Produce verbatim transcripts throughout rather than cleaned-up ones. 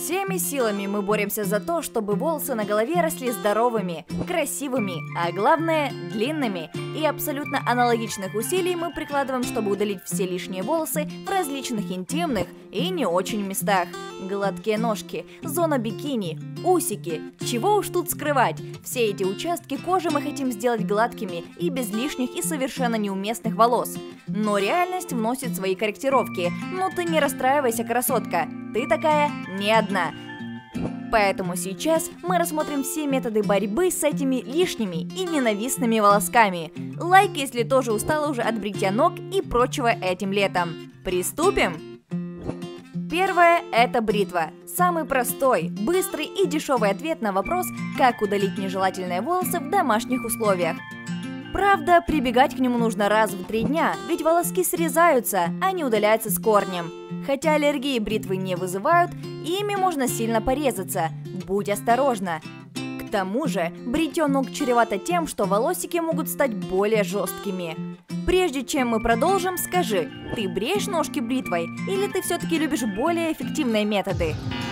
Всеми силами мы боремся за то, чтобы волосы на голове росли здоровыми, красивыми, а главное – длинными. И абсолютно аналогичных усилий мы прикладываем, чтобы удалить все лишние волосы в различных интимных и не очень местах. Гладкие ножки, зона бикини, усики. Чего уж тут скрывать, все эти участки кожи мы хотим сделать гладкими и без лишних и совершенно неуместных волос. Но реальность вносит свои корректировки. Но ты не расстраивайся, красотка, ты такая не одна. Поэтому сейчас мы рассмотрим все методы борьбы с этими лишними и ненавистными волосками. Лайк, если тоже устала уже от бритья ног и прочего этим летом. Приступим! Первое – это бритва. Самый простой, быстрый и дешевый ответ на вопрос, как удалить нежелательные волосы в домашних условиях. Правда, прибегать к нему нужно раз в три дня, ведь волоски срезаются, а не удаляются с корнем. Хотя аллергии бритвы не вызывают, ими можно сильно порезаться. Будь осторожна. К тому же, бритье ног чревато тем, что волосики могут стать более жесткими. Прежде чем мы продолжим, скажи, ты бреешь ножки бритвой или ты все-таки любишь более эффективные методы?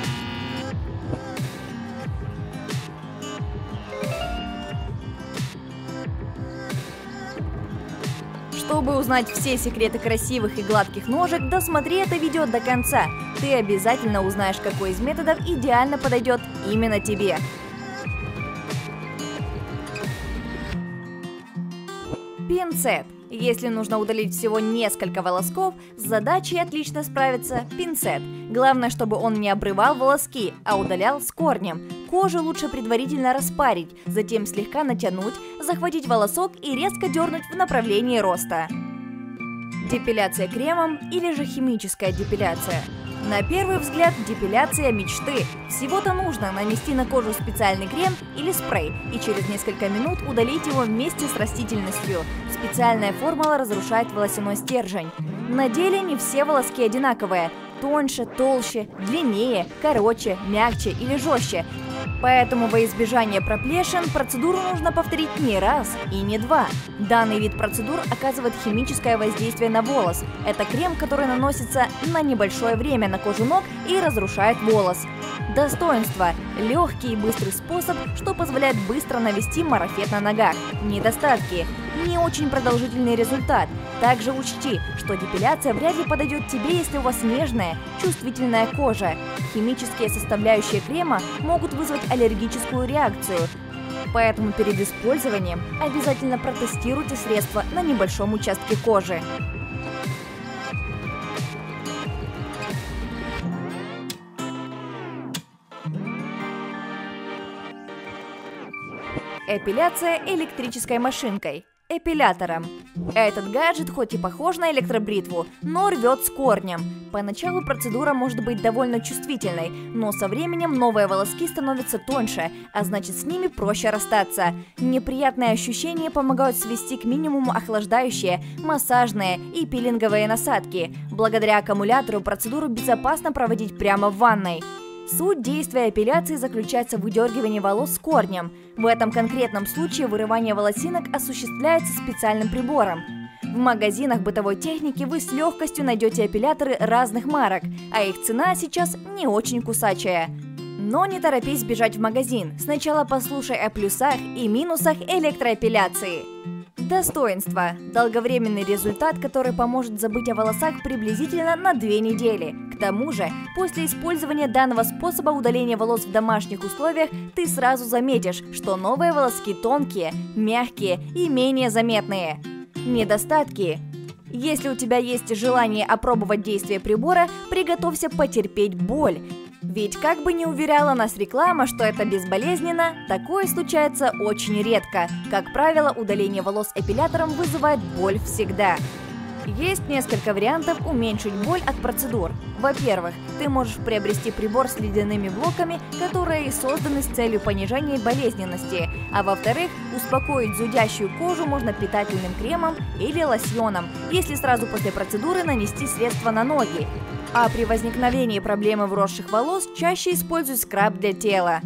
Чтобы узнать все секреты красивых и гладких ножек, досмотри это видео до конца. Ты обязательно узнаешь, какой из методов идеально подойдет именно тебе. Пинцет. Если нужно удалить всего несколько волосков, с задачей отлично справится пинцет. Главное, чтобы он не обрывал волоски, а удалял с корнем. Кожу лучше предварительно распарить, затем слегка натянуть, захватить волосок и резко дернуть в направлении роста. Депиляция кремом или же химическая депиляция. На первый взгляд, депиляция мечты. Всего-то нужно нанести на кожу специальный крем или спрей и через несколько минут удалить его вместе с растительностью. Специальная формула разрушает волосяной стержень. На деле не все волоски одинаковые. Тоньше, толще, длиннее, короче, мягче или жестче. Поэтому во избежание проплешин процедуру нужно повторить не раз и не два. Данный вид процедур оказывает химическое воздействие на волос. Это крем, который наносится на небольшое время на кожу ног и разрушает волос. Достоинства. Легкий и быстрый способ, что позволяет быстро навести марафет на ногах. Недостатки. Не очень продолжительный результат. Также учти, что депиляция вряд ли подойдет тебе, если у вас нежная, чувствительная кожа. Химические составляющие крема могут вызвать аллергическую реакцию. Поэтому перед использованием обязательно протестируйте средство на небольшом участке кожи. Эпиляция электрической машинкой. Эпилятором. Этот гаджет хоть и похож на электробритву, но рвет с корнем. Поначалу процедура может быть довольно чувствительной, но со временем новые волоски становятся тоньше, а значит с ними проще расстаться. Неприятные ощущения помогают свести к минимуму охлаждающие, массажные и пилинговые насадки. Благодаря аккумулятору процедуру безопасно проводить прямо в ванной. Суть действия эпиляции заключается в выдергивании волос с корнем. В этом конкретном случае вырывание волосинок осуществляется специальным прибором. В магазинах бытовой техники вы с легкостью найдете эпиляторы разных марок, а их цена сейчас не очень кусачая. Но не торопись бежать в магазин, сначала послушай о плюсах и минусах электроэпиляции. Достоинства. Долговременный результат, который поможет забыть о волосах приблизительно на две недели. К тому же, после использования данного способа удаления волос в домашних условиях, ты сразу заметишь, что новые волоски тонкие, мягкие и менее заметные. Недостатки. Если у тебя есть желание опробовать действие прибора, приготовься потерпеть боль. Ведь как бы ни уверяла нас реклама, что это безболезненно, такое случается очень редко. Как правило, удаление волос эпилятором вызывает боль всегда. Есть несколько вариантов уменьшить боль от процедур. Во-первых, ты можешь приобрести прибор с ледяными блоками, которые созданы с целью понижения болезненности. А во-вторых, успокоить зудящую кожу можно питательным кремом или лосьоном, если сразу после процедуры нанести средство на ноги. А при возникновении проблемы вросших волос чаще используй скраб для тела.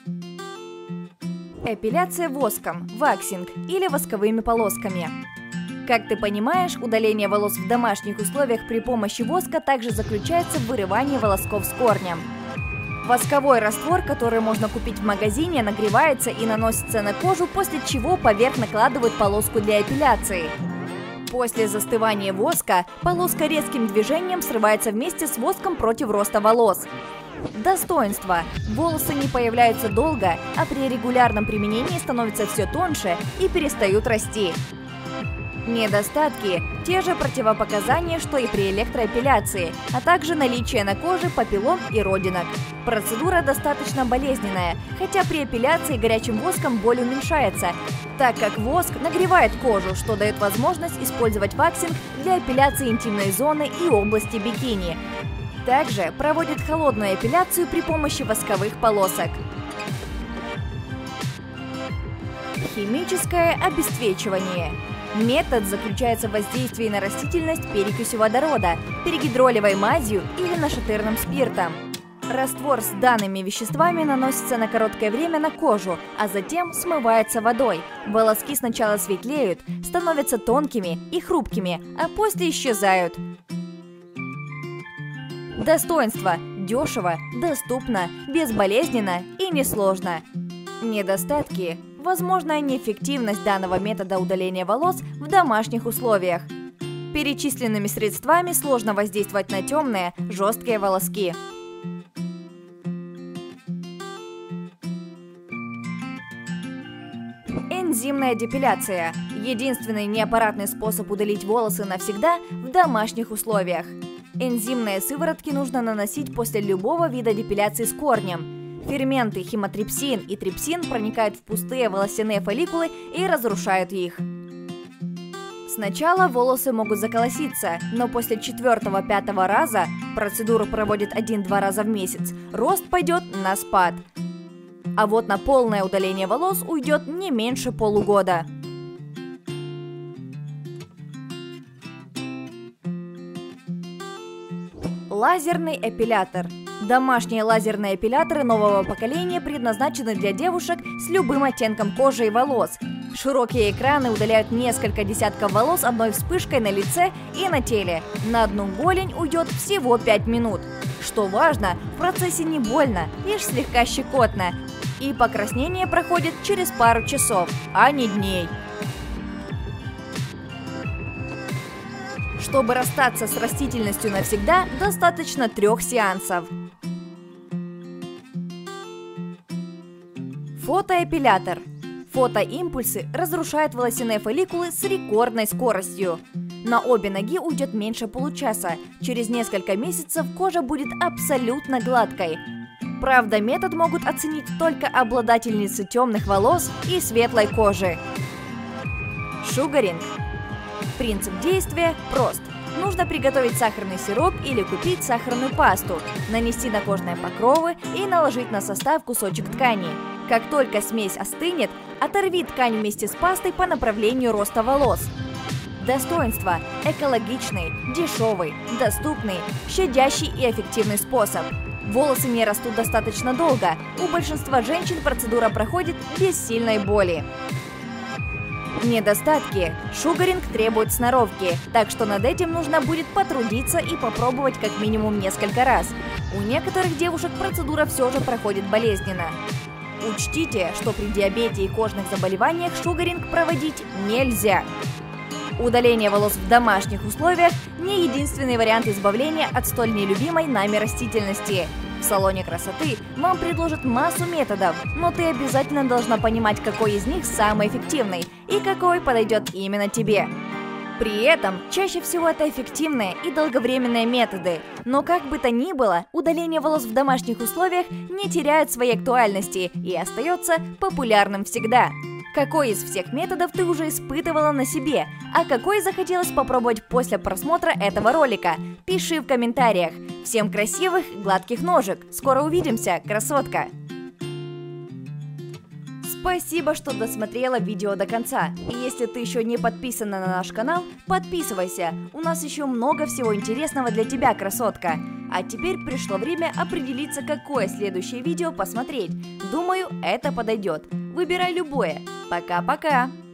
Эпиляция воском, ваксинг или восковыми полосками. Как ты понимаешь, удаление волос в домашних условиях при помощи воска также заключается в вырывании волосков с корнем. Восковой раствор, который можно купить в магазине, нагревается и наносится на кожу, после чего поверх накладывают полоску для эпиляции. После застывания воска полоска резким движением срывается вместе с воском против роста волос. Достоинства. Волосы не появляются долго, а при регулярном применении становятся все тоньше и перестают расти. Недостатки – те же противопоказания, что и при электроэпиляции, а также наличие на коже папиллом и родинок. Процедура достаточно болезненная, хотя при эпиляции горячим воском боль уменьшается, так как воск нагревает кожу, что дает возможность использовать ваксинг для эпиляции интимной зоны и области бикини. Также проводят холодную эпиляцию при помощи восковых полосок. Химическое обесцвечивание. Метод заключается в воздействии на растительность перекисью водорода, перегидролевой мазью или нашатырным спиртом. Раствор с данными веществами наносится на короткое время на кожу, а затем смывается водой. Волоски сначала светлеют, становятся тонкими и хрупкими, а после исчезают. Достоинства. Дешево, доступно, безболезненно и несложно. Недостатки. Возможная неэффективность данного метода удаления волос в домашних условиях. Перечисленными средствами сложно воздействовать на темные, жесткие волоски. Энзимная депиляция – единственный неаппаратный способ удалить волосы навсегда в домашних условиях. Энзимные сыворотки нужно наносить после любого вида депиляции с корнем. Ферменты химотрипсин и трипсин проникают в пустые волосяные фолликулы и разрушают их. Сначала волосы могут заколоситься, но после четвертого-пятого раза, процедуру проводят один-два раза в месяц, рост пойдет на спад. А вот на полное удаление волос уйдет не меньше полугода. Лазерный эпилятор. Домашние лазерные эпиляторы нового поколения предназначены для девушек с любым оттенком кожи и волос. Широкие экраны удаляют несколько десятков волос одной вспышкой на лице и на теле. На одну голень уйдет всего пять минут. Что важно, в процессе не больно, лишь слегка щекотно. И покраснение проходит через пару часов, а не дней. Чтобы расстаться с растительностью навсегда, достаточно трех сеансов. Фотоэпилятор. Фотоимпульсы разрушают волосяные фолликулы с рекордной скоростью. На обе ноги уйдет меньше получаса. Через несколько месяцев кожа будет абсолютно гладкой. Правда, метод могут оценить только обладательницы темных волос и светлой кожи. Шугаринг. Принцип действия прост. Нужно приготовить сахарный сироп или купить сахарную пасту, нанести на кожные покровы и наложить на состав кусочек ткани. Как только смесь остынет, оторви ткань вместе с пастой по направлению роста волос. Достоинства. Экологичный, дешевый, доступный, щадящий и эффективный способ. Волосы не растут достаточно долго. У большинства женщин процедура проходит без сильной боли. Недостатки. Шугаринг требует сноровки, так что над этим нужно будет потрудиться и попробовать как минимум несколько раз. У некоторых девушек процедура все же проходит болезненно. Учтите, что при диабете и кожных заболеваниях шугаринг проводить нельзя. Удаление волос в домашних условиях – не единственный вариант избавления от столь нелюбимой нами растительности. В салоне красоты вам предложат массу методов, но ты обязательно должна понимать, какой из них самый эффективный и какой подойдет именно тебе. При этом чаще всего это эффективные и долговременные методы, но как бы то ни было, удаление волос в домашних условиях не теряет своей актуальности и остается популярным всегда. Какой из всех методов ты уже испытывала на себе, а какой захотелось попробовать после просмотра этого ролика? Пиши в комментариях. Всем красивых, гладких ножек. Скоро увидимся, красотка! Спасибо, что досмотрела видео до конца. И если ты еще не подписана на наш канал, подписывайся. У нас еще много всего интересного для тебя, красотка. А теперь пришло время определиться, какое следующее видео посмотреть. Думаю, это подойдет. Выбирай любое. Пока-пока!